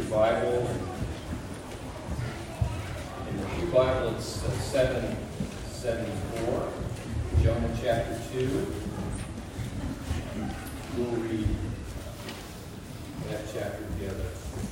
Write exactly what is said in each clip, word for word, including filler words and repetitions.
Bible. In the Pew Bible, it's uh, seven seventy-four, Jonah chapter two. We'll read that chapter together.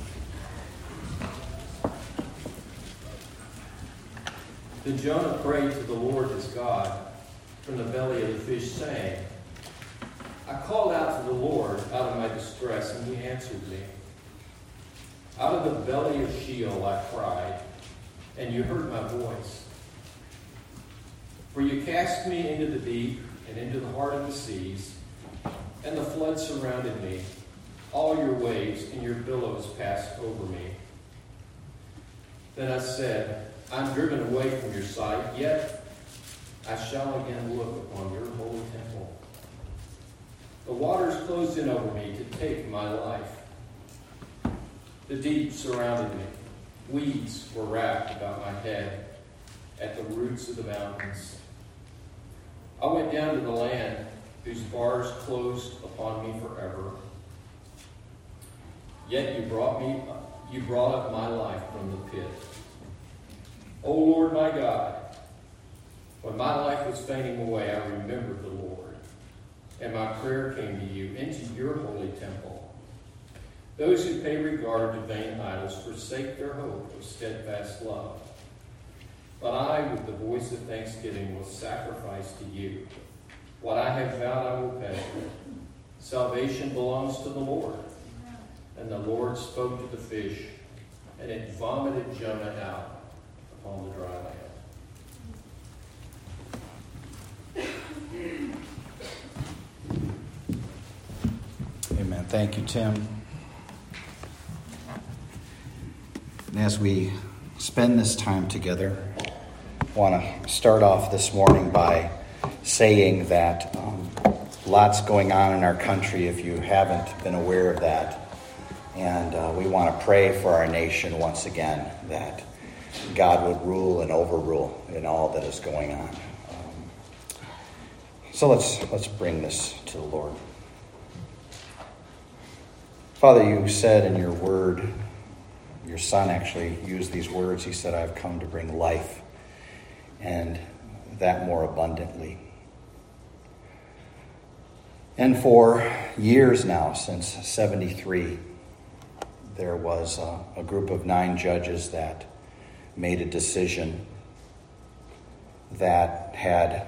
Then Jonah prayed to the Lord his God from the belly of the fish, saying, I called out to the Lord out of my distress, and he answered me. Out of the belly of Sheol I cried, and you heard my voice. For you cast me into the deep and into the heart of the seas, and the flood surrounded me. All your waves and your billows passed over me. Then I said, I'm driven away from your sight, yet I shall again look upon your holy temple. The waters closed in over me to take my life. The deep surrounded me. Weeds were wrapped about my head at the roots of the mountains. I went down to the land whose bars closed upon me forever. Yet you brought me, you brought up my life from the pit. O Lord my God, when my life was fading away, I remembered the Lord, and my prayer came to you into your holy temple. Those who pay regard to vain idols forsake their hope of steadfast love. But I, with the voice of thanksgiving, will sacrifice to you. What I have vowed I will pay. Salvation belongs to the Lord. And the Lord spoke to the fish, and it vomited Jonah out upon the dry land. Amen. Thank you, Tim. And as we spend this time together, I want to start off this morning by saying that um, lots going on in our country, if you haven't been aware of that. And uh, we want to pray for our nation once again, that God would rule and overrule in all that is going on. Um, so let's let's bring this to the Lord. Father, you said in your word, your son actually used these words. He said, I've come to bring life, and that more abundantly. And for years now, since seventy-three, there was a, a group of nine judges that made a decision that had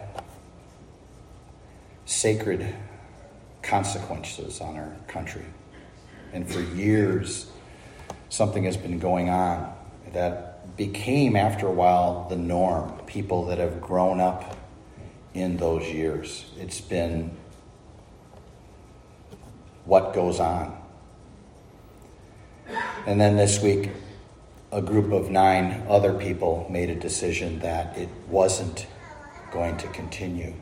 sacred consequences on our country. And for years, something has been going on that became, after a while, the norm. People that have grown up in those years. It's been what goes on. And then this week, a group of nine other people made a decision that it wasn't going to continue.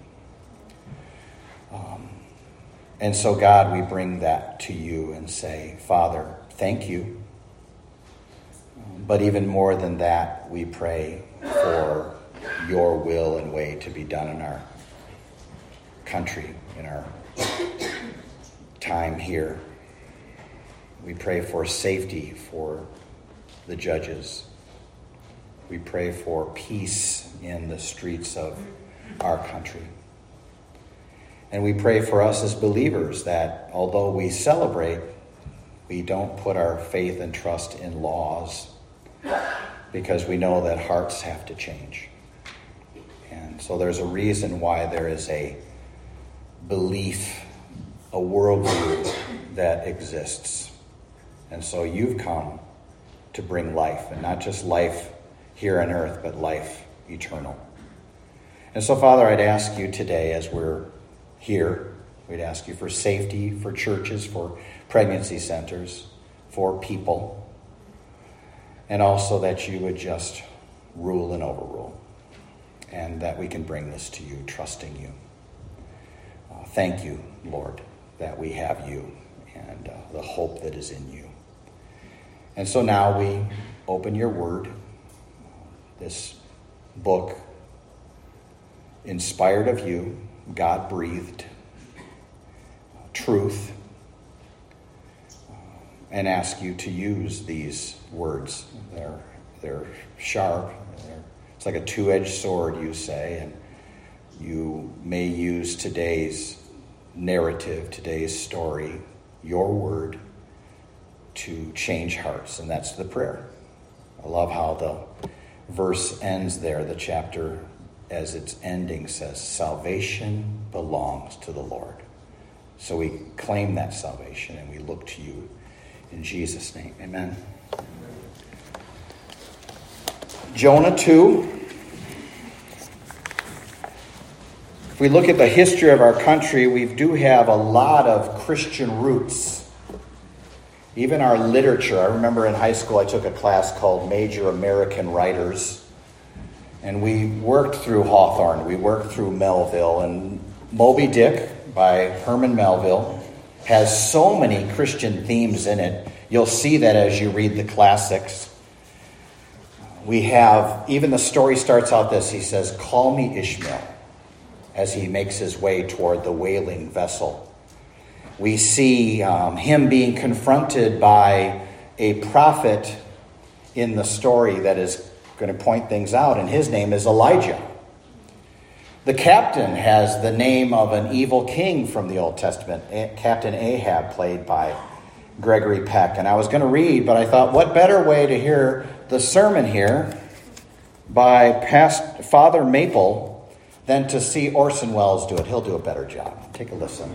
Um, and so, God, we bring that to you and say, Father, thank you. But even more than that, we pray for your will and way to be done in our country, in our time here. We pray for safety for the judges. We pray for peace in the streets of our country. And we pray for us as believers that although we celebrate, we don't put our faith and trust in laws, because we know that hearts have to change. And so there's a reason why there is a belief, a worldview that exists. And so you've come to bring life, and not just life here on earth, but life eternal. And so, Father, I'd ask you today, as we're here, we'd ask you for safety, for churches, for pregnancy centers, for people, and also that you would just rule and overrule, and that we can bring this to you, trusting you. Uh, thank you, Lord, that we have you and uh, the hope that is in you. And so now we open your word, this book inspired of you, God-breathed, truth, and ask you to use these words. They're, they're sharp. They're, it's like a two-edged sword, you say, and you may use today's narrative, today's story, your word, to change hearts, and that's the prayer. I love how the verse ends there, the chapter, as its ending says, salvation belongs to the Lord. So we claim that salvation and we look to you in Jesus' name. Amen. Jonah two. If we look at the history of our country, we do have a lot of Christian roots. Even our literature. I remember in high school I took a class called Major American Writers. And we worked through Hawthorne. We worked through Melville. And Moby Dick by Herman Melville has so many Christian themes in it. You'll see that as you read the classics. We have, even the story starts out this. He says, "Call me Ishmael," as he makes his way toward the whaling vessel. We see um, him being confronted by a prophet in the story that is going to point things out, and his name is Elijah. The captain has the name of an evil king from the Old Testament, Captain Ahab, played by Gregory Peck. And I was going to read, but I thought, what better way to hear the sermon here by past Father Maple than to see Orson Welles do it. He'll do a better job. Take a listen.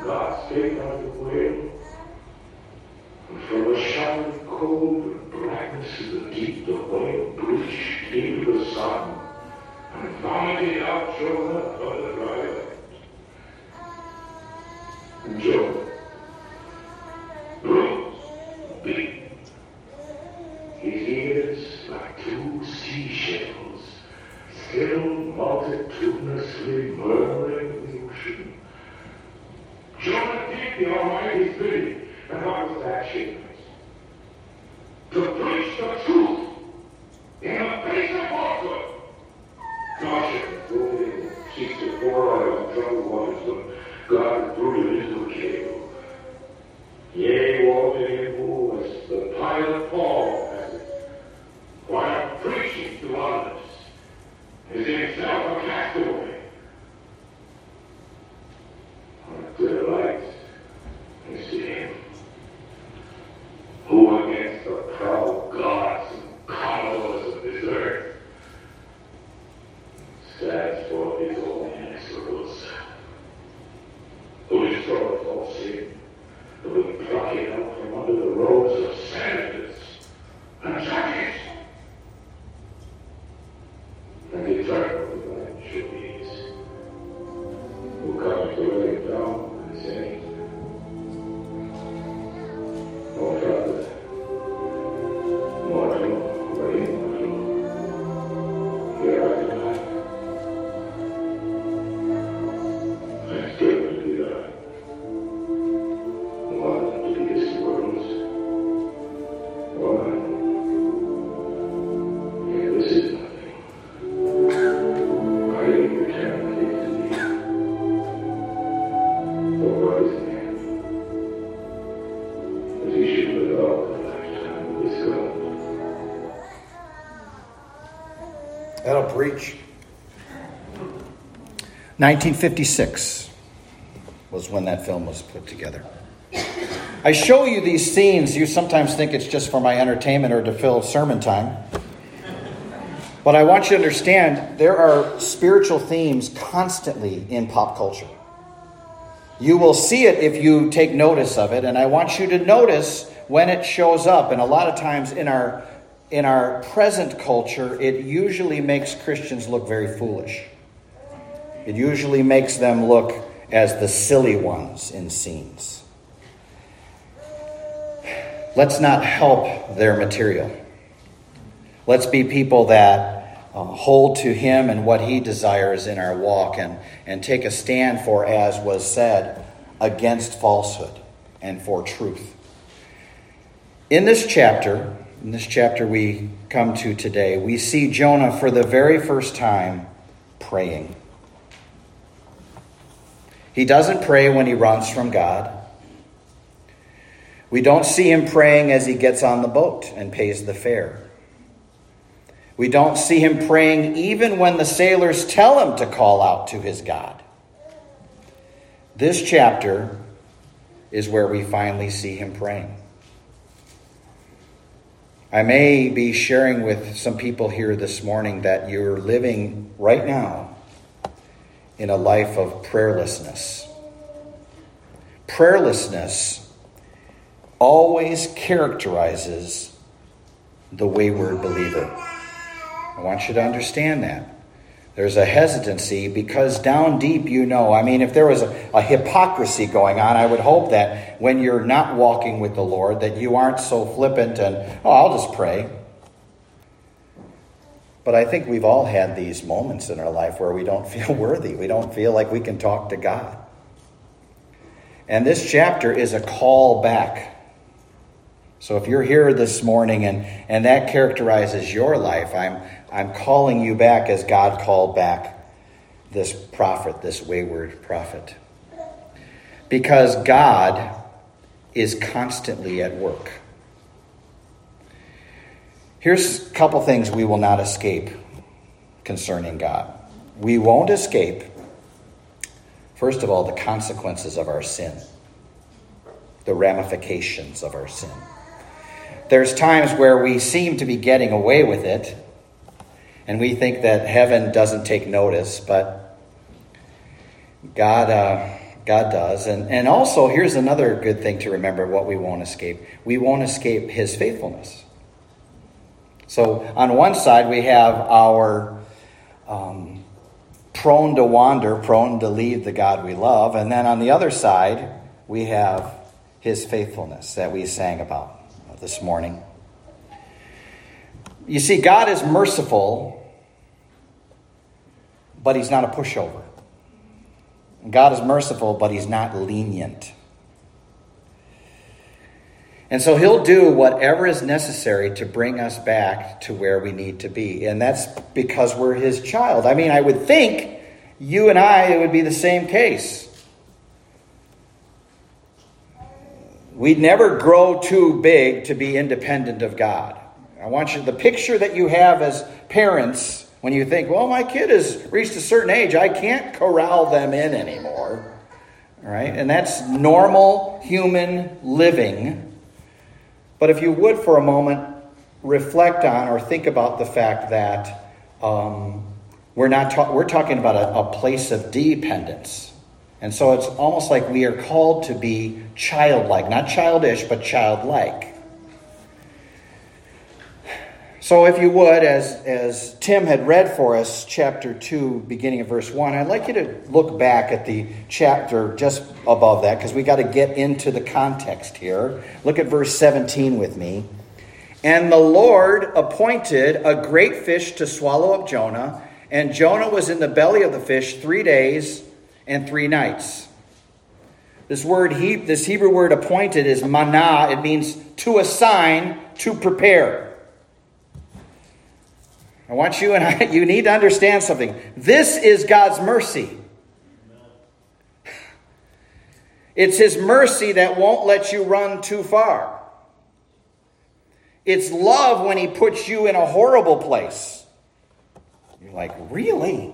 From the showering cold and black darkness of the deep, the whale breached into the sun, and vomited out Jonah of the dry land. And Jonah, bruised, beaten, his ears like two seashells, still multitudinously murmuring the ocean. Jonah did the Almighty's bidding, and what was that shameless? To preach the truth in the face of falsehood. Caution, moving seeks to pour out on troubled waters when God threw him into a cave. Yea, woe to him who was the pilot Paul has it, while preaching to others, is in himself a castaway. What delight is to him who against the proud gods and carnivores of this earth stands for his own inexorables, who destroys all sin, who will pluck it out from under the robes of senators and judges, and eternal divine jubilees, who comes to lay it down and say, "O Father, mortal, or immortal, here I am. I still to be God, one to be this world's, one, and this is nothing. I leave eternity to thee. For what is man, that he should live all the lifetime of his God?" That'll preach. nineteen fifty-six was when that film was put together. I show you these scenes. You sometimes think it's just for my entertainment or to fill sermon time. But I want you to understand there are spiritual themes constantly in pop culture. You will see it if you take notice of it, and I want you to notice when it shows up. And a lot of times in our in our present culture, it usually makes Christians look very foolish. It usually makes them look as the silly ones in scenes. Let's not help their material. Let's be people that uh, hold to him and what he desires in our walk, and, and take a stand for, as was said, against falsehood and for truth. In this chapter, in this chapter we come to today, we see Jonah for the very first time praying. He doesn't pray when he runs from God. We don't see him praying as he gets on the boat and pays the fare. We don't see him praying even when the sailors tell him to call out to his God. This chapter is where we finally see him praying. I may be sharing with some people here this morning that you're living right now in a life of prayerlessness. Prayerlessness always characterizes the wayward believer. I want you to understand that. There's a hesitancy because down deep you know. I mean, if there was a, a hypocrisy going on, I would hope that when you're not walking with the Lord, that you aren't so flippant and, oh, I'll just pray. But I think we've all had these moments in our life where we don't feel worthy. We don't feel like we can talk to God. And this chapter is a call back. So if you're here this morning and, and that characterizes your life, I'm I'm calling you back as God called back this prophet, this wayward prophet. Because God is constantly at work. Here's a couple things we will not escape concerning God. We won't escape, first of all, the consequences of our sin, the ramifications of our sin. There's times where we seem to be getting away with it, and we think that heaven doesn't take notice, but God uh, God does. And, and also, here's another good thing to remember what we won't escape. We won't escape his faithfulness. So on one side we have our um, prone to wander, prone to leave the God we love. And then on the other side we have his faithfulness that we sang about this morning. You see, God is merciful, but he's not a pushover. God is merciful, but he's not lenient. And so he'll do whatever is necessary to bring us back to where we need to be. And that's because we're his child. I mean, I would think you and I, it would be the same case. We'd never grow too big to be independent of God. I want you, the picture that you have as parents, when you think, well, my kid has reached a certain age, I can't corral them in anymore. All right? And that's normal human living. But if you would for a moment reflect on or think about the fact that um, we're not ta- we're talking about a, a place of dependence. And so it's almost like we are called to be childlike, not childish, but childlike. So if you would, as, as Tim had read for us, chapter two, beginning of verse one, I'd like you to look back at the chapter just above that, because we got to get into the context here. Look at verse seventeen with me. And the Lord appointed a great fish to swallow up Jonah, and Jonah was in the belly of the fish three days and three nights. This word, he, this Hebrew word appointed is manah. It means to assign, to prepare. I want you and I, you need to understand something. This is God's mercy. It's his mercy that won't let you run too far. It's love when he puts you in a horrible place. You're like, really?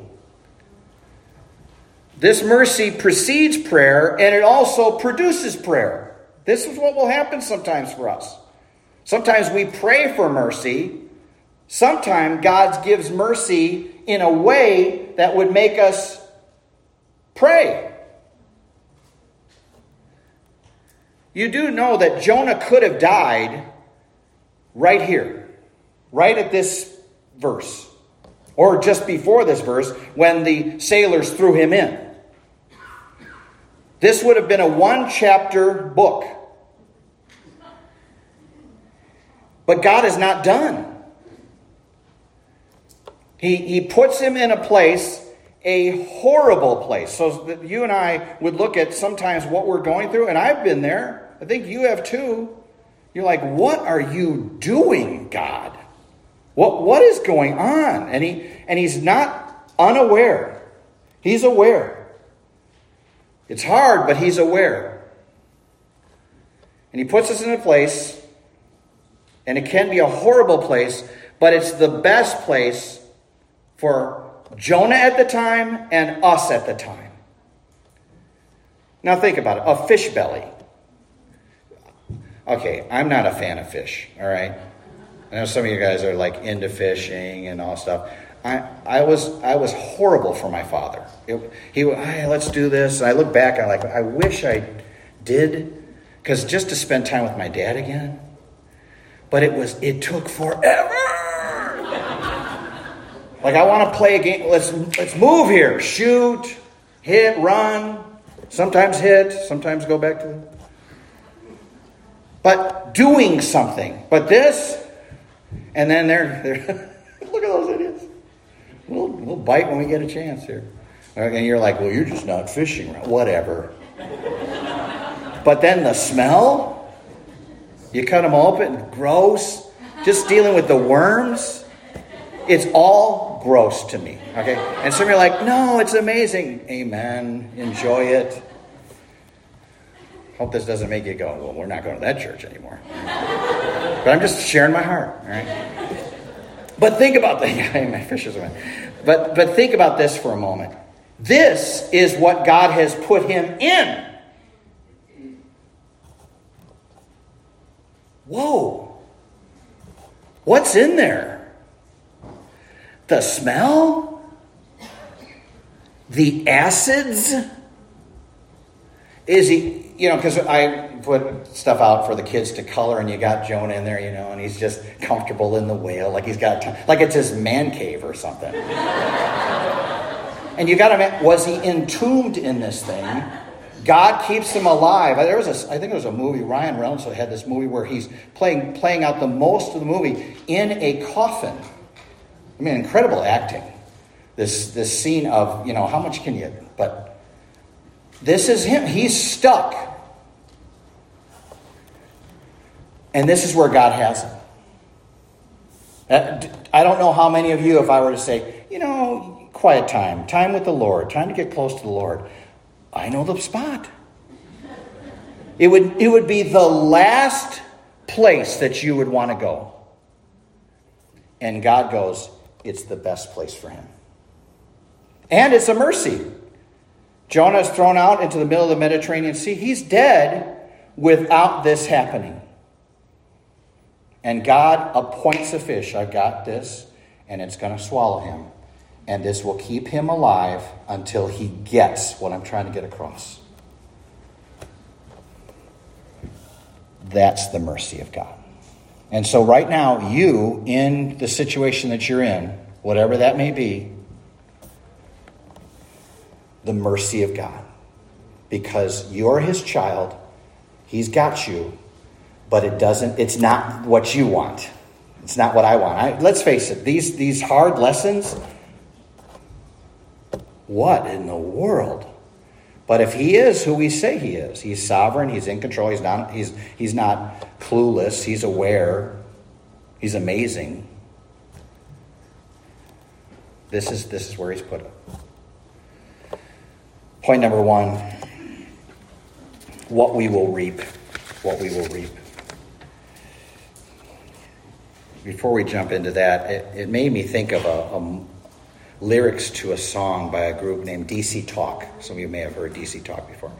This mercy precedes prayer, and it also produces prayer. This is what will happen sometimes for us. Sometimes we pray for mercy. Sometimes God gives mercy in a way that would make us pray. You do know that Jonah could have died right here, right at this verse, or just before this verse when the sailors threw him in. This would have been a one-chapter book. But God is not done. He, he puts him in a place, a horrible place. So that you and I would look at sometimes what we're going through, and I've been there. I think you have too. You're like, what are you doing, God? What what is going on? And he and he's not unaware. He's aware. It's hard, but he's aware. And he puts us in a place, and it can be a horrible place, but it's the best place for Jonah at the time and us at the time. Now think about it. A fish belly. Okay, I'm not a fan of fish, all right? I know some of you guys are like into fishing and all stuff. I, I was I was horrible for my father. It, he would, hey, let's do this. And I look back, I like, I wish I did, because just to spend time with my dad again. But it was it took forever. Like, I want to play a game. Let's let's move here. Shoot, hit, run. Sometimes hit. Sometimes go back to the... But doing something. But this, and then they're, they're look at those idiots. We'll, we'll bite when we get a chance here. And you're like, well, you're just not fishing right. Whatever. But then the smell, you cut them open, gross. Just dealing with the worms. It's all gross to me, okay? And some of you are like, no, it's amazing. Amen. Enjoy it. Hope this doesn't make you go, well, we're not going to that church anymore. But I'm just sharing my heart, all right? But think about the, my fishes are But but think about this for a moment. This is what God has put him in. Whoa. What's in there? The smell? The acids? Is he, you know, because I put stuff out for the kids to color, and you got Jonah in there, you know, and he's just comfortable in the whale, like he's got, time, like it's his man cave or something. And you got to, was he entombed in this thing? God keeps him alive. There was a, I think it was a movie. Ryan Reynolds had this movie where he's playing playing out the most of the movie in a coffin. I mean, incredible acting. This this scene of, you know, how much can you? But this is him. He's stuck, and this is where God has him. I don't know how many of you, if I were to say, you know, quiet time, time with the Lord, time to get close to the Lord. I know the spot. It would, it would be the last place that you would want to go. And God goes, it's the best place for him. And it's a mercy. Jonah is thrown out into the middle of the Mediterranean Sea. He's dead without this happening. And God appoints a fish. I've got this, and it's going to swallow him. And this will keep him alive until he gets what I'm trying to get across. That's the mercy of God. And so right now, you, in the situation that you're in, whatever that may be, the mercy of God. Because you're his child, he's got you, but it doesn't, it's not what you want. It's not what I want. I, let's face it, these, these hard lessons, what in the world? But if he is who we say he is, he's sovereign, he's in control, he's not, he's, he's not clueless, he's aware, he's amazing. This is, this is where he's put it. Point number one, what we will reap. What we will reap. Before we jump into that, it, it made me think of a, a lyrics to a song by a group named D C Talk. Some of you may have heard D C Talk before.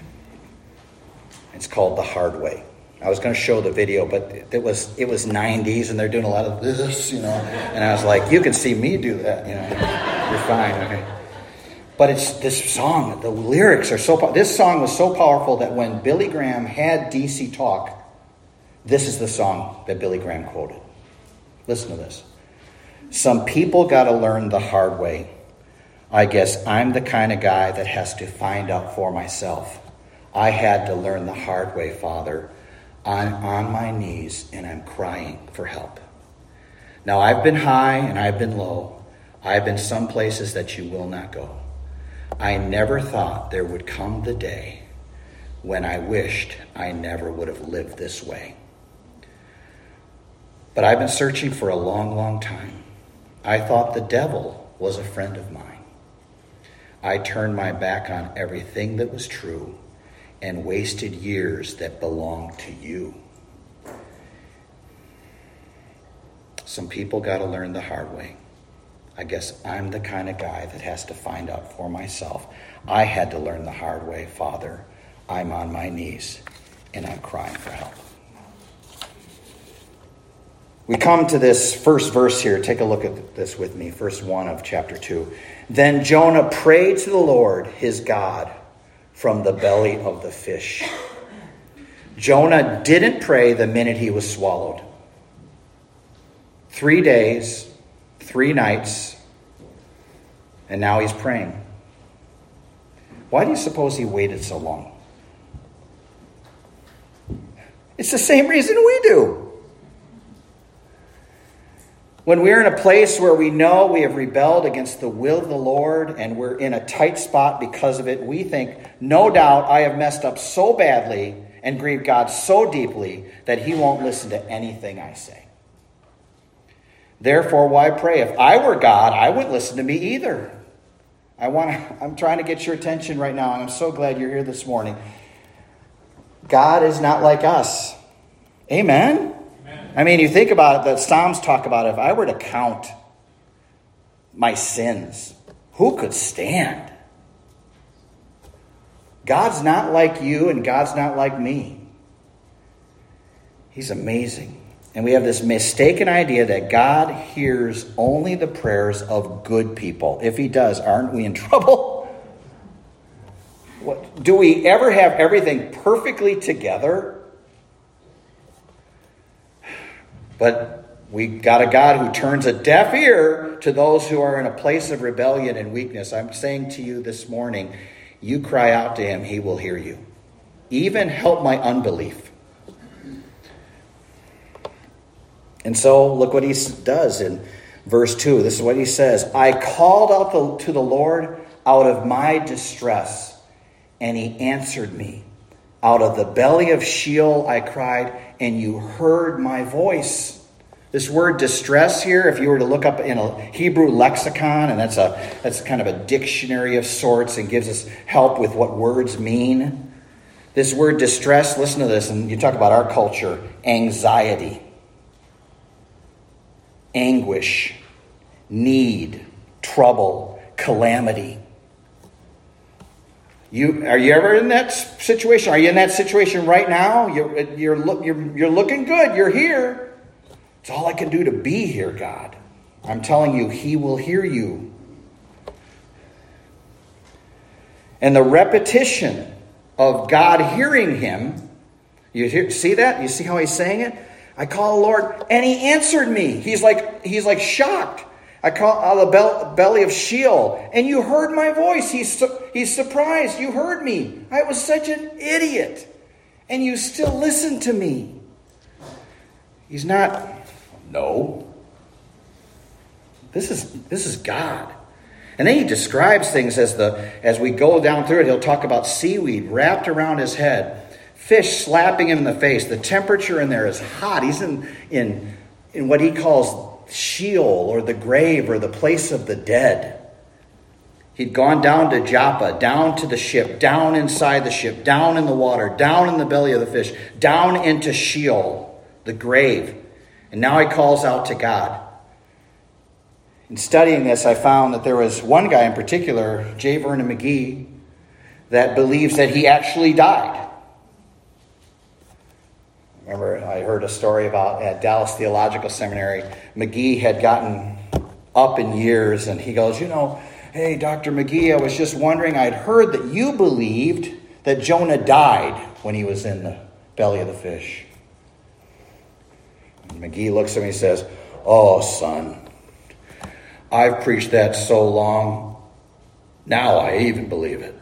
It's called The Hard Way. I was going to show the video, but it was it was nineties, and they're doing a lot of this, you know. And I was like, you can see me do that, you know. You're fine, okay. But it's this song, the lyrics are so... This song was so powerful that when Billy Graham had D C Talk, this is the song that Billy Graham quoted. Listen to this. Some people got to learn the hard way. I guess I'm the kind of guy that has to find out for myself. I had to learn the hard way, Father. I'm on my knees and I'm crying for help. Now I've been high and I've been low. I've been some places that you will not go. I never thought there would come the day when I wished I never would have lived this way. But I've been searching for a long, long time. I thought the devil was a friend of mine. I turned my back on everything that was true and wasted years that belonged to you. Some people got to learn the hard way. I guess I'm the kind of guy that has to find out for myself. I had to learn the hard way, Father. I'm on my knees and I'm crying for help. We come to this first verse here. Take a look at this with me. Verse one of chapter two. Then Jonah prayed to the Lord, his God, from the belly of the fish. Jonah didn't pray the minute he was swallowed. Three days, three nights, and now he's praying. Why do you suppose he waited so long? It's the same reason we do. When we're in a place where we know we have rebelled against the will of the Lord and we're in a tight spot because of it, we think, no doubt I have messed up so badly and grieved God so deeply that he won't listen to anything I say. Therefore, why pray? If I were God, I wouldn't listen to me either. I want to, I'm trying to get your attention right now, and I'm so glad you're here this morning. God is not like us. Amen? I mean, you think about it, the Psalms talk about it. If I were to count my sins, who could stand? God's not like you and God's not like me. He's amazing. And we have this mistaken idea that God hears only the prayers of good people. If he does, aren't we in trouble? What, do we ever have everything perfectly together? But we got a God who turns a deaf ear to those who are in a place of rebellion and weakness. I'm saying to you this morning, you cry out to him, he will hear you. Even help my unbelief. And so look what he does in verse two. This is what he says. I called out the, to the Lord out of my distress, and he answered me. Out of the belly of Sheol I cried, and you heard my voice. This word distress here, if you were to look up in a Hebrew lexicon, and that's a that's kind of a dictionary of sorts and gives us help with what words mean. This word distress, listen to this, and you talk about our culture, anxiety, anguish, need, trouble, calamity. You are you ever in that situation? Are you in that situation right now? You're you're look you're you're looking good. You're here. It's all I can do to be here, God. I'm telling you, he will hear you. And the repetition of God hearing him, you hear, see that? You see how he's saying it? I call the Lord, and he answered me. He's like he's like shocked. I call out of the belly of Sheol, and you heard my voice. He's su- he's surprised. You heard me. I was such an idiot, and you still listened to me. He's not. No. This is this is God. And then he describes things as the as we go down through it. He'll talk about seaweed wrapped around his head, fish slapping him in the face. The temperature in there is hot. He's in in in what he calls Sheol, or the grave, or the place of the dead. He'd gone down to Joppa, down to the ship, down inside the ship, down in the water, down in the belly of the fish, down into Sheol, the grave. And now he calls out to God. In studying this, I found that there was one guy in particular, J. Vernon McGee, that believes that he actually died. Remember, I heard a story about at Dallas Theological Seminary, McGee had gotten up in years, and he goes, you know, hey, Doctor McGee, I was just wondering, I'd heard that you believed that Jonah died when he was in the belly of the fish. And McGee looks at me and says, oh, son, I've preached that so long, now I even believe it.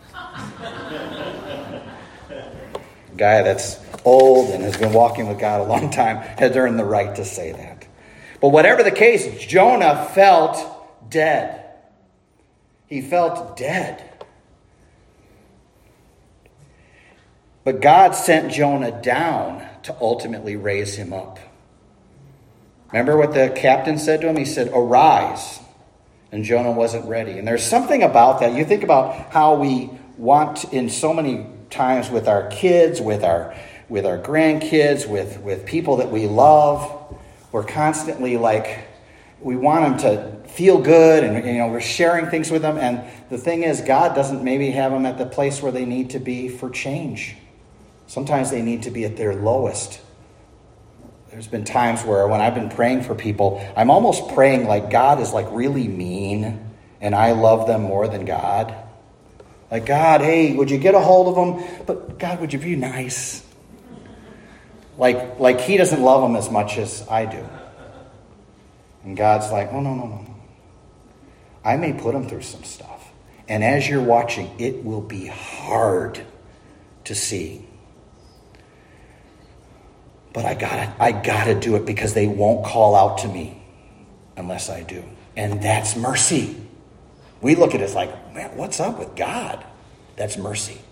Guy that's old and has been walking with God a long time has earned the right to say that. But whatever the case, Jonah felt dead. He felt dead. But God sent Jonah down to ultimately raise him up. Remember what the captain said to him? He said, arise. And Jonah wasn't ready. And there's something about that. You think about how we want in so many times with our kids, with our with our grandkids, with, with people that we love. We're constantly like, we want them to feel good, and you know, we're sharing things with them. And the thing is, God doesn't maybe have them at the place where they need to be for change. Sometimes they need to be at their lowest. There's been times where when I've been praying for people, I'm almost praying like God is like really mean and I love them more than God. Like, God, hey, would you get a hold of them? But God, would you be nice? Like, like he doesn't love them as much as I do. And God's like, oh, no, no, no. I may put them through some stuff. And as you're watching, it will be hard to see. But I gotta, I gotta do it because they won't call out to me unless I do. And that's mercy. We look at it as like, man, what's up with God? That's mercy.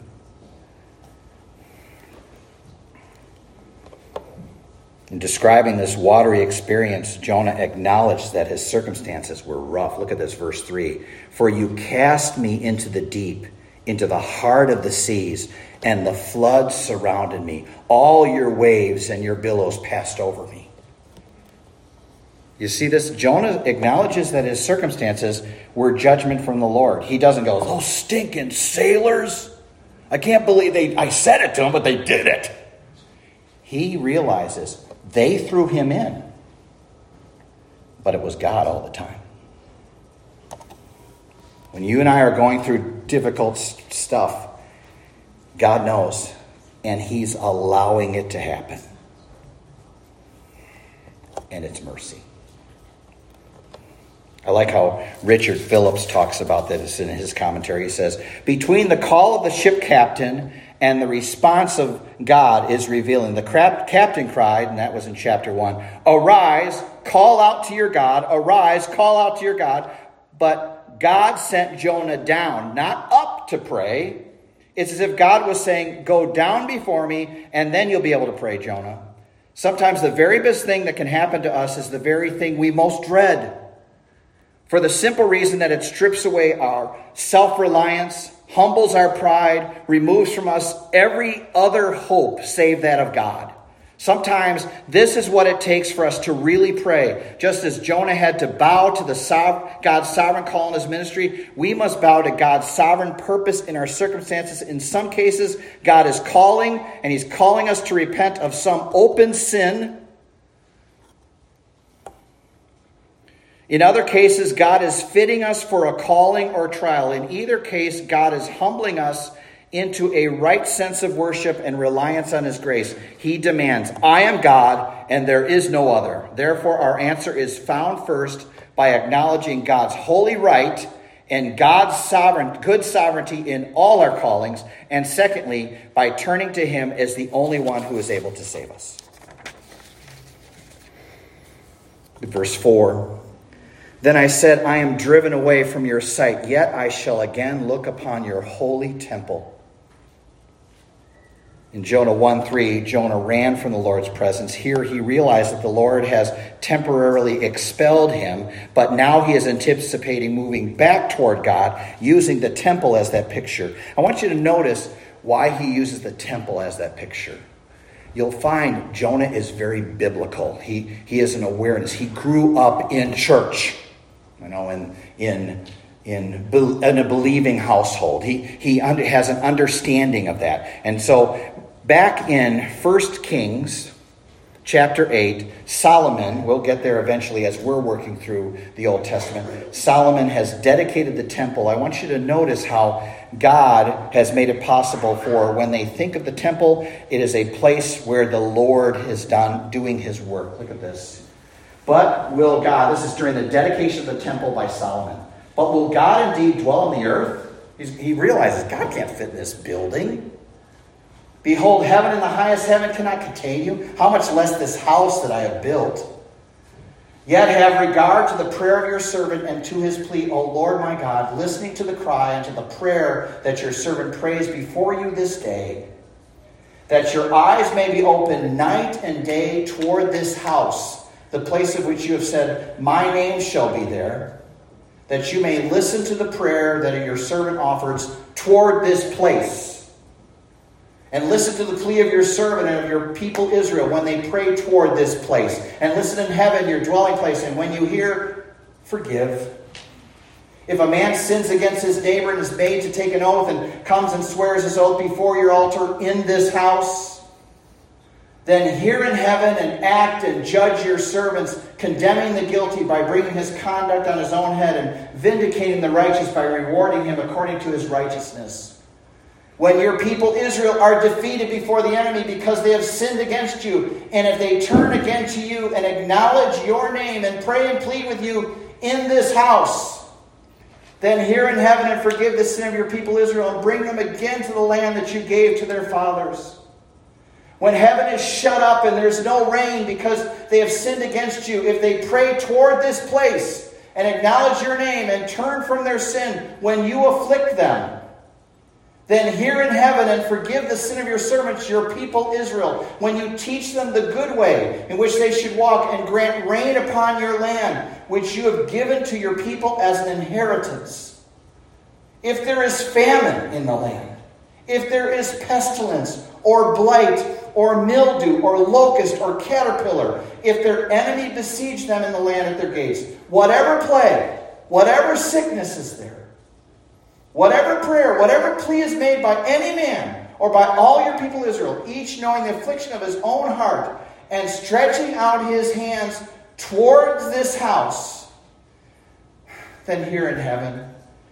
In describing this watery experience, Jonah acknowledged that his circumstances were rough. Look at this, verse three. For you cast me into the deep, into the heart of the seas, and the floods surrounded me. All your waves and your billows passed over me. You see this? Jonah acknowledges that his circumstances were judgment from the Lord. He doesn't go, those stinking sailors. I can't believe they, I said it to them, but they did it. He realizes they threw him in, but it was God all the time. When you and I are going through difficult stuff. God knows, and he's allowing it to happen. And it's mercy. I like how Richard Phillips talks about this in his commentary. He says, between the call of the ship captain and the response of God is revealing. The captain cried, and that was in chapter one, arise, call out to your God. Arise, call out to your God. But God sent Jonah down, not up to pray. It's as if God was saying, go down before me, and then you'll be able to pray, Jonah. Sometimes the very best thing that can happen to us is the very thing we most dread. For the simple reason that it strips away our self-reliance, humbles our pride, removes from us every other hope save that of God. Sometimes this is what it takes for us to really pray. Just as Jonah had to bow to the sov- God's sovereign call in his ministry, we must bow to God's sovereign purpose in our circumstances. In some cases, God is calling, and he's calling us to repent of some open sin. In other cases, God is fitting us for a calling or trial. In either case, God is humbling us into a right sense of worship and reliance on his grace. He demands, I am God and there is no other. Therefore, our answer is found first by acknowledging God's holy right and God's sovereign, good sovereignty in all our callings. And secondly, by turning to him as the only one who is able to save us. Verse four. Then I said, I am driven away from your sight, yet I shall again look upon your holy temple. In Jonah one three, Jonah ran from the Lord's presence. Here he realized that the Lord has temporarily expelled him, but now he is anticipating moving back toward God, using the temple as that picture. I want you to notice why he uses the temple as that picture. You'll find Jonah is very biblical. He, he has an awareness. He grew up in church, you know, in in in, in a believing household. He he under, has an understanding of that. And so back in First Kings chapter eight, Solomon, we'll get there eventually as we're working through the Old Testament. Solomon has dedicated the temple. I want you to notice how God has made it possible for when they think of the temple, it is a place where the Lord is done doing his work. Look at this. But will God, this is during the dedication of the temple by Solomon, but will God indeed dwell in the earth? He's, he realizes God can't fit in this building. Behold, heaven and the highest heaven cannot contain you. How much less this house that I have built? Yet have regard to the prayer of your servant and to his plea, O Lord my God, listening to the cry and to the prayer that your servant prays before you this day, that your eyes may be open night and day toward this house, the place of which you have said, my name shall be there, that you may listen to the prayer that your servant offers toward this place. And listen to the plea of your servant and of your people Israel when they pray toward this place. And listen in heaven, your dwelling place. And when you hear, forgive. If a man sins against his neighbor and is made to take an oath and comes and swears his oath before your altar in this house, then hear in heaven and act and judge your servants, condemning the guilty by bringing his conduct on his own head and vindicating the righteous by rewarding him according to his righteousness. When your people Israel are defeated before the enemy because they have sinned against you, and if they turn again to you and acknowledge your name and pray and plead with you in this house, then hear in heaven and forgive the sin of your people Israel and bring them again to the land that you gave to their fathers. When heaven is shut up and there's no rain because they have sinned against you, if they pray toward this place and acknowledge your name and turn from their sin when you afflict them, then hear in heaven and forgive the sin of your servants, your people Israel, when you teach them the good way in which they should walk, and grant rain upon your land, which you have given to your people as an inheritance. If there is famine in the land, if there is pestilence, or blight, or mildew, or locust, or caterpillar, if their enemy besiege them in the land at their gates, whatever plague, whatever sickness is there, whatever prayer, whatever plea is made by any man or by all your people Israel, each knowing the affliction of his own heart and stretching out his hands towards this house, then hear in heaven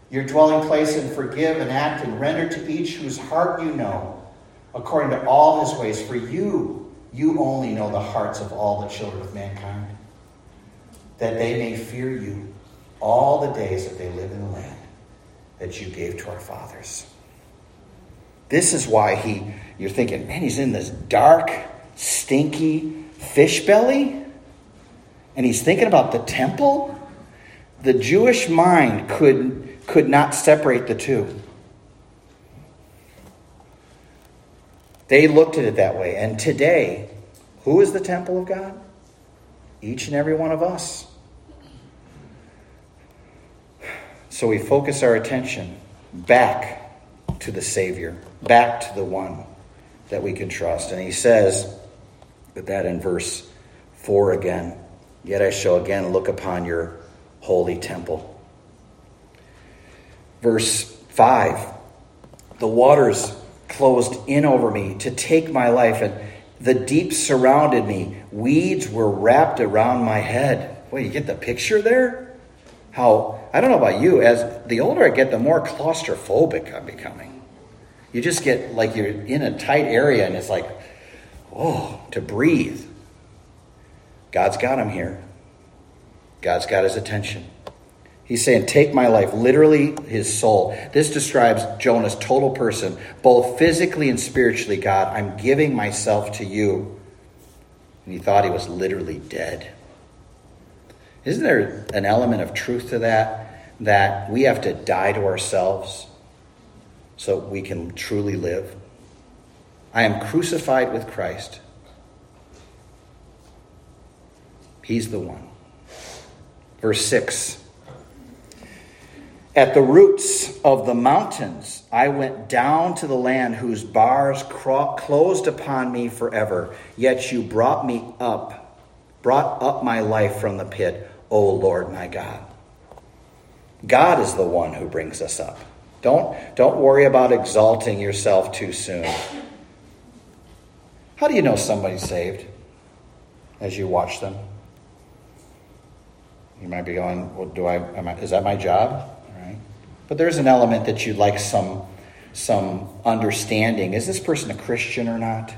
your dwelling place, and forgive and act and render to each whose heart you know, according to all his ways. For you, you only know the hearts of all the children of mankind, that they may fear you all the days that they live in the land that you gave to our fathers. This is why he, you're thinking, man, he's in this dark, stinky fish belly, and he's thinking about the temple. The Jewish mind could could not separate the two. They looked at it that way. And today, who is the temple of God? Each and every one of us. So we focus our attention back to the Savior, back to the one that we can trust. And he says, with that in verse four again, yet I shall again look upon your holy temple. Verse five, the waters closed in over me to take my life, and the deep surrounded me. Weeds were wrapped around my head. Well, you get the picture there? How, I don't know about you, as the older I get, the more claustrophobic I'm becoming. You just get like you're in a tight area and it's like, oh, to breathe. God's got him here. God's got his attention. He's saying, take my life, literally his soul. This describes Jonah's total person, both physically and spiritually. God, I'm giving myself to you. And he thought he was literally dead. Isn't there an element of truth to that? That we have to die to ourselves so we can truly live? I am crucified with Christ. He's the one. Verse six. At the roots of the mountains, I went down to the land whose bars cro- closed upon me forever. Yet you brought me up, brought up my life from the pit, O Lord my God. God is the one who brings us up. Don't, don't worry about exalting yourself too soon. How do you know somebody's saved as you watch them? You might be going, well, do I, am I, is that my job? But there's an element that you'd like some, some understanding. Is this person a Christian or not?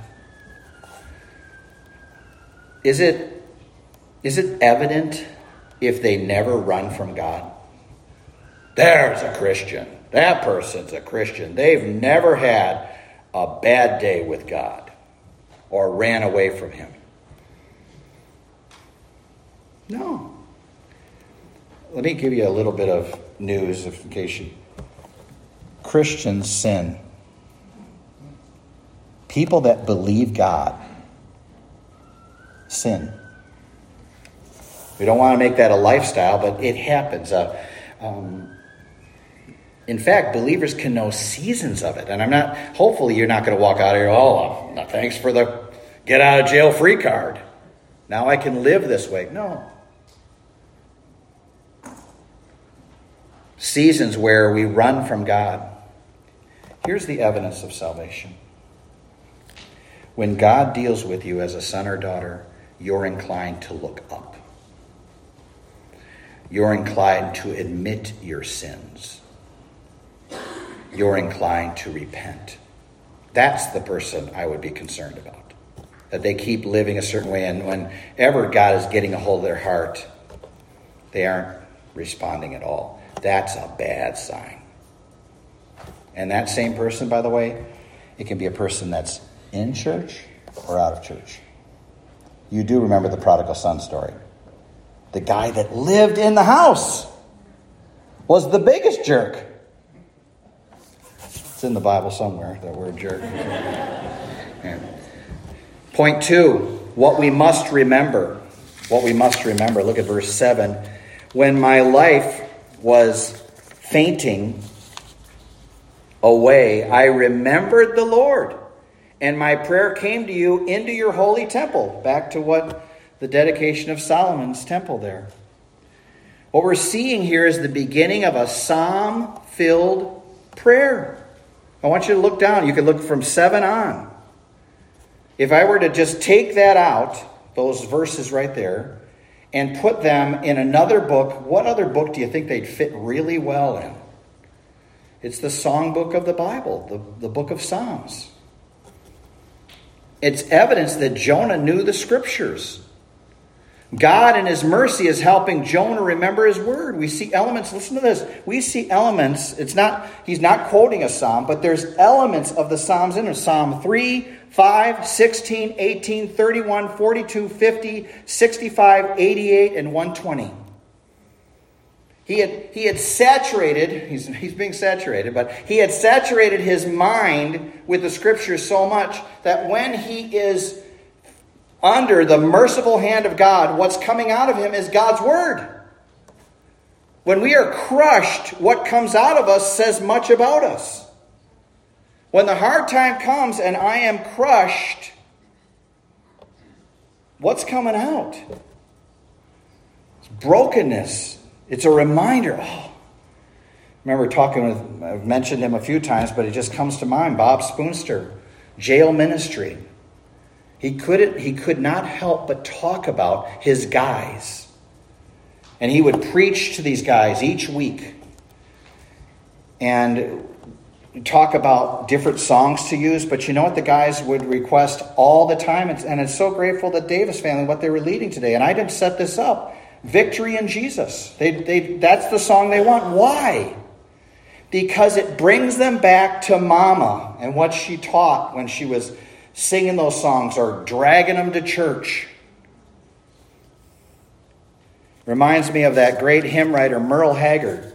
Is it, is it evident if they never run from God? There's a Christian. That person's a Christian. They've never had a bad day with God or ran away from him. No. Let me give you a little bit of news in case you... Christians sin. People that believe God sin. We don't want to make that a lifestyle, but it happens. Uh, um, in fact, believers can know seasons of it. And I'm not... Hopefully you're not going to walk out here, oh, well, thanks for the get out of jail free card. Now I can live this way. No. Seasons where we run from God. Here's the evidence of salvation. When God deals with you as a son or daughter, you're inclined to look up. You're inclined to admit your sins. You're inclined to repent. That's the person I would be concerned about. That they keep living a certain way, and whenever God is getting a hold of their heart, they aren't responding at all. That's a bad sign. And that same person, by the way, it can be a person that's in church or out of church. You do remember the prodigal son story. The guy that lived in the house was the biggest jerk. It's in the Bible somewhere, that word jerk. Yeah. Point two, what we must remember. What we must remember. Look at verse seven. When my life was fainting away, I remembered the Lord, and my prayer came to you into your holy temple. Back to what the dedication of Solomon's temple there. What we're seeing here is the beginning of a psalm-filled prayer. I want you to look down. You can look from seven on. If I were to just take that out, those verses right there, and put them in another book, what other book do you think they'd fit really well in? It's the songbook of the Bible, the, the book of Psalms. It's evidence that Jonah knew the scriptures. God in his mercy is helping Jonah remember his word. We see elements, listen to this. We see elements, it's not, he's not quoting a psalm, but there's elements of the Psalms in there. Psalm three, five, sixteen, eighteen, thirty-one, forty-two, fifty, sixty-five, eighty-eight, and one twenty. He had, he had saturated, he's, he's being saturated, but he had saturated his mind with the scriptures so much that when he is under the merciful hand of God, what's coming out of him is God's word. When we are crushed, what comes out of us says much about us. When the hard time comes and I am crushed, what's coming out? It's brokenness. It's a reminder. Oh, I remember talking with, I've mentioned him a few times, but it just comes to mind. Bob Spoonster, jail ministry. He couldn't, he could not help but talk about his guys. And he would preach to these guys each week. And talk about different songs to use. But you know what the guys would request all the time? And it's so grateful that Davis family, what they were leading today. And I didn't set this up. Victory in Jesus. They, they, that's the song they want. Why? Because it brings them back to Mama and what she taught when she was singing those songs or dragging them to church. Reminds me of that great hymn writer, Merle Haggard.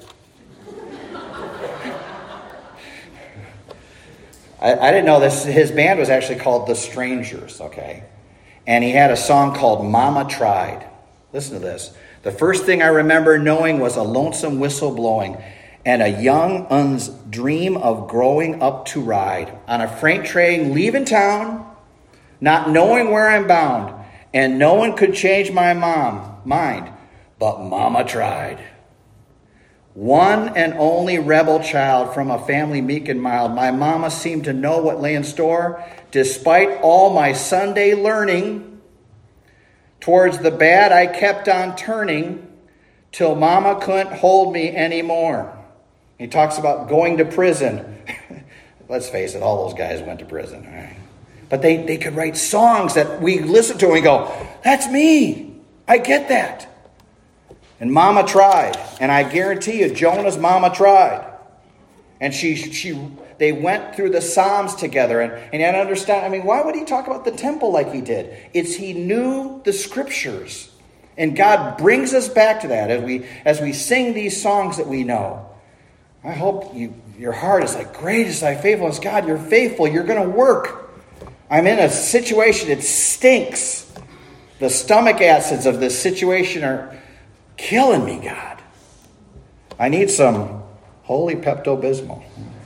I, I didn't know this. His band was actually called The Strangers, okay? And he had a song called Mama Tried. Listen to this. The first thing I remember knowing was a lonesome whistle blowing and a young un's dream of growing up to ride on a freight train leaving town, not knowing where I'm bound, and no one could change my mom mind, but Mama tried. One and only rebel child from a family meek and mild, my mama seemed to know what lay in store, despite all my Sunday learning. Towards the bad I kept on turning till Mama couldn't hold me anymore. He talks about going to prison. Let's face it, all those guys went to prison. Right? But they, they could write songs that we listen to and we go, that's me. I get that. And Mama tried. And I guarantee you, Jonah's mama tried. And she she they went through the Psalms together. And, and you understand, I mean, why would he talk about the temple like he did? It's he knew the scriptures. And God brings us back to that as we as we sing these songs that we know. I hope you your heart is like, great is thy faithfulness. God, you're faithful. You're going to work. I'm in a situation. It stinks. The stomach acids of this situation are killing me, God. I need some holy Pepto-Bismol.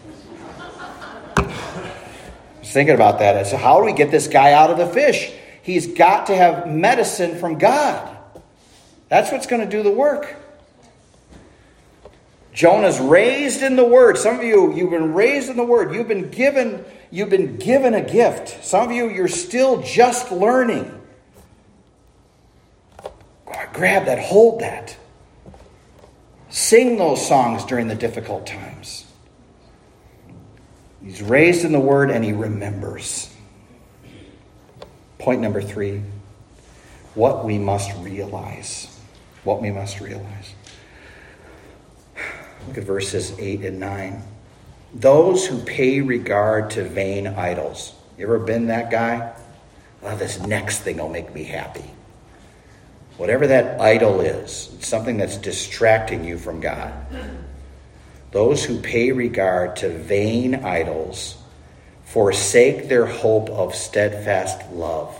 I was thinking about that. I said, how do we get this guy out of the fish? He's got to have medicine from God. That's what's going to do the work. Jonah's raised in the word. Some of you, you've been raised in the word. You've been given, you've been given a gift. Some of you, you're still just learning. Grab that, hold that. Sing those songs during the difficult times. He's raised in the word and he remembers. Point number three, what we must realize. What we must realize. Look at verses eight and nine. Those who pay regard to vain idols. You ever been that guy? Well, this next thing will make me happy. Whatever that idol is, it's something that's distracting you from God. Those who pay regard to vain idols forsake their hope of steadfast love.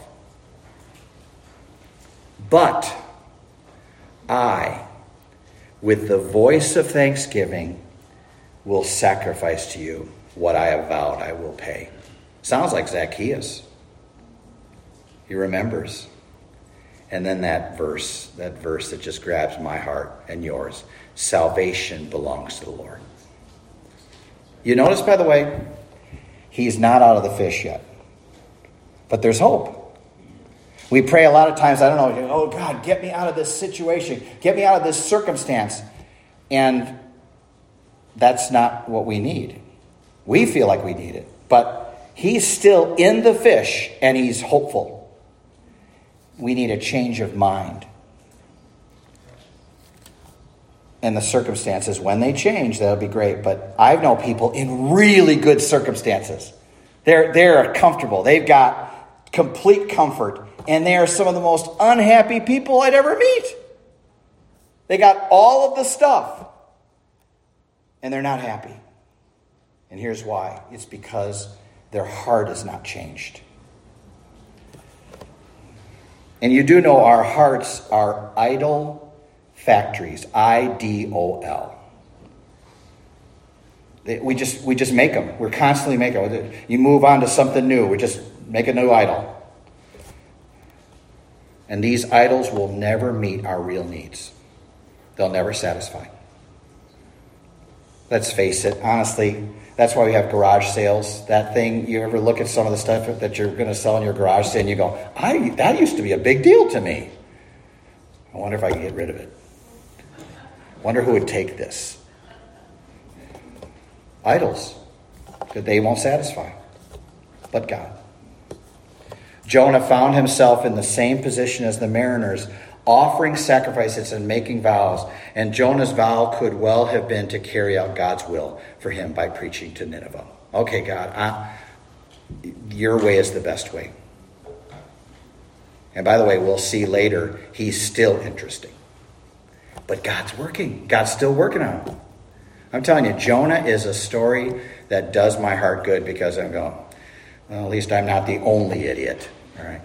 But I, with the voice of thanksgiving, will sacrifice to you what I have vowed I will pay. Sounds like Zacchaeus. He remembers. And then that verse, that verse that just grabs my heart and yours. Salvation belongs to the Lord. You notice, by the way, he's not out of the fish yet. But there's hope. We pray a lot of times, I don't know, oh God, get me out of this situation. Get me out of this circumstance. And that's not what we need. We feel like we need it. But he's still in the fish, and he's hopeful. We need a change of mind. And the circumstances, when they change, that'll be great. But I know people in really good circumstances. They're, they're comfortable. They've got complete comfort. And they are some of the most unhappy people I'd ever meet. They got all of the stuff. And they're not happy. And here's why. It's because their heart is not changed. And you do know our hearts are idol factories. I D O L. We just, we just make them. We're constantly making them. You move on to something new. We just make a new idol. And these idols will never meet our real needs. They'll never satisfy. Let's face it, honestly, that's why we have garage sales. That thing, you ever look at some of the stuff that you're going to sell in your garage sale and you go, I that used to be a big deal to me. I wonder if I can get rid of it. I wonder who would take this. Idols. Because they won't satisfy. But God. Jonah found himself in the same position as the mariners, offering sacrifices and making vows. And Jonah's vow could well have been to carry out God's will for him by preaching to Nineveh. Okay, God, I, your way is the best way. And by the way, we'll see later, he's still interesting. But God's working. God's still working on him. I'm telling you, Jonah is a story that does my heart good because I'm going, well, at least I'm not the only idiot. All right.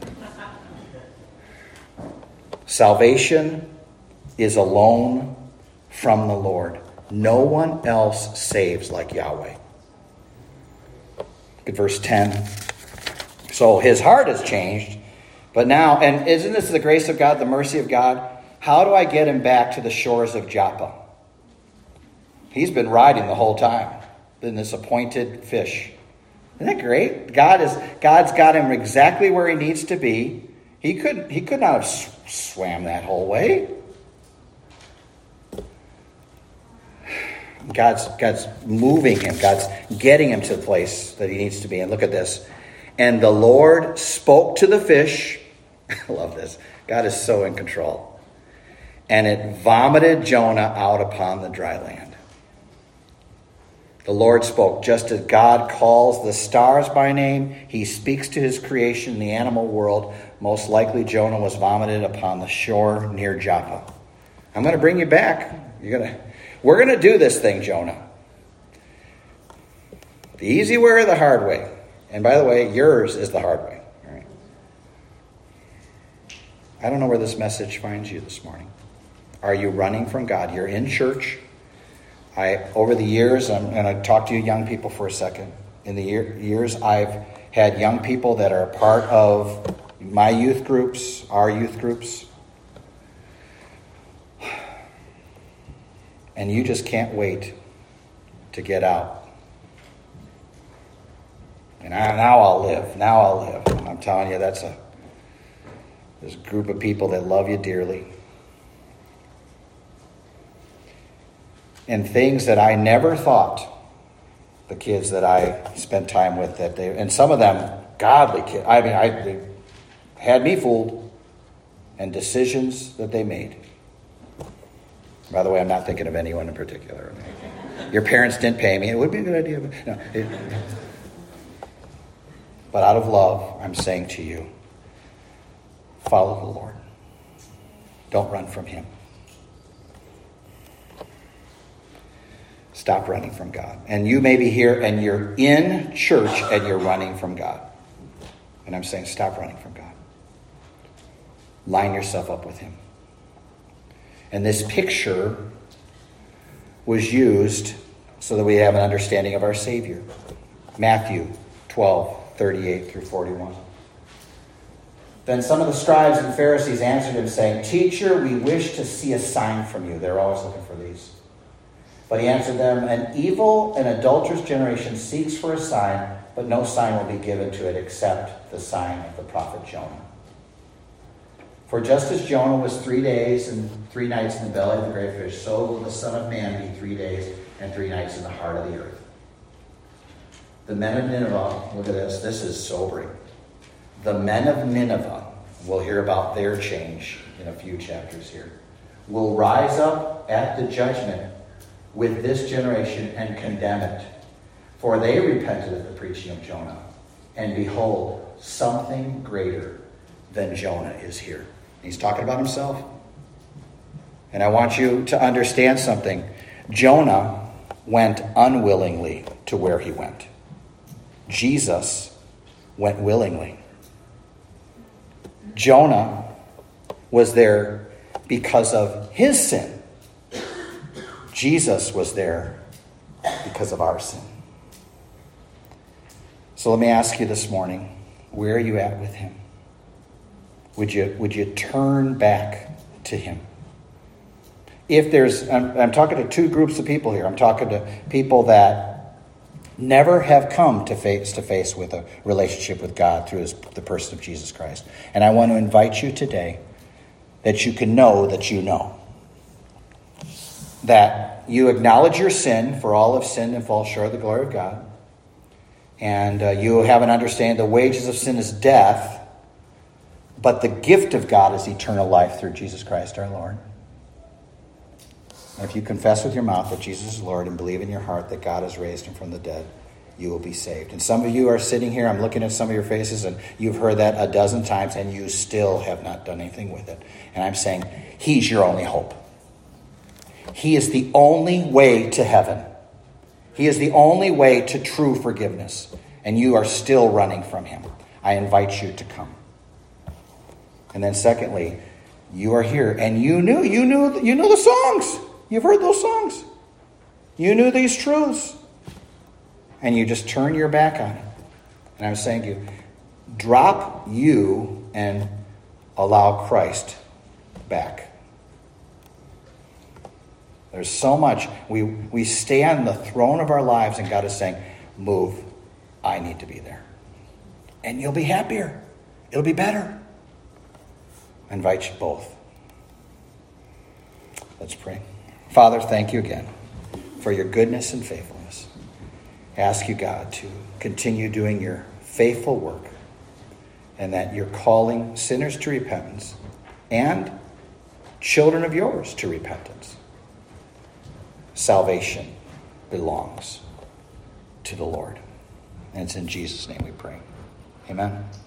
Salvation is alone from the Lord. No one else saves like Yahweh. Look at verse ten. So his heart has changed. But now, and isn't this the grace of God, the mercy of God? How do I get him back to the shores of Joppa? He's been riding the whole time. Been this appointed fish. Isn't that great? God is, God's got him exactly where he needs to be. He could, he could not have sw- swam that whole way. God's, God's moving him. God's getting him to the place that he needs to be. And look at this. And the Lord spoke to the fish. I love this. God is so in control. And it vomited Jonah out upon the dry land. The Lord spoke. Just as God calls the stars by name, he speaks to his creation, the animal world. Most likely Jonah was vomited upon the shore near Joppa. I'm going to bring you back. You're going to, we're going to do this thing, Jonah. The easy way or the hard way. And by the way, yours is the hard way. All right. I don't know where this message finds you this morning. Are you running from God? You're in church. I, over the years, I'm going to talk to you young people for a second. In the year, years, I've had young people that are a part of my youth groups, our youth groups. And you just can't wait to get out. And I, now I'll live. Now I'll live. And I'm telling you, that's a, there's a group of people that love you dearly. And things that I never thought, the kids that I spent time with, that they, and some of them godly kids. I mean, I they had me fooled, and decisions that they made. By the way, I'm not thinking of anyone in particular. Your parents didn't pay me. It would be a good idea. But, no, it, but out of love, I'm saying to you, follow the Lord. Don't run from him. Stop running from God. And you may be here and you're in church and you're running from God. And I'm saying stop running from God. Line yourself up with him. And this picture was used so that we have an understanding of our Savior. Matthew twelve, thirty-eight through forty-one. Then some of the scribes and Pharisees answered him, saying, Teacher, we wish to see a sign from you. They're always looking for these. But he answered them, An evil and adulterous generation seeks for a sign, but no sign will be given to it except the sign of the prophet Jonah. For just as Jonah was three days and three nights in the belly of the great fish, so will the Son of Man be three days and three nights in the heart of the earth. The men of Nineveh, look at this, this is sobering. The men of Nineveh, we'll hear about their change in a few chapters here, will rise up at the judgment with this generation and condemn it. For they repented at the preaching of Jonah. And behold, something greater than Jonah is here. He's talking about himself. And I want you to understand something. Jonah went unwillingly to where he went. Jesus went willingly. Jonah was there because of his sin. Jesus was there because of our sin. So let me ask you this morning, where are you at with him? Would you, would you turn back to him? If there's, I'm, I'm talking to two groups of people here. I'm talking to people that never have come to face to face with a relationship with God through his, the person of Jesus Christ. And I want to invite you today that you can know that you know. That you acknowledge your sin, for all have sinned and fall short of the glory of God. And uh, you have an understanding the wages of sin is death, but the gift of God is eternal life through Jesus Christ our Lord. And if you confess with your mouth that Jesus is Lord and believe in your heart that God has raised him from the dead, you will be saved. And some of you are sitting here, I'm looking at some of your faces, and you've heard that a dozen times, and you still have not done anything with it. And I'm saying, he's your only hope. He is the only way to heaven. He is the only way to true forgiveness. And you are still running from him. I invite you to come. And then secondly, you are here and you knew, you knew, you knew the songs. You've heard those songs. You knew these truths. And you just turn your back on it. And I'm saying to you, drop you and allow Christ back. There's so much. We, we stay on the throne of our lives and God is saying, move. I need to be there. And you'll be happier. It'll be better. I invite you both. Let's pray. Father, thank you again for your goodness and faithfulness. I ask you, God, to continue doing your faithful work and that you're calling sinners to repentance and children of yours to repentance. Salvation belongs to the Lord. And it's in Jesus' name we pray. Amen.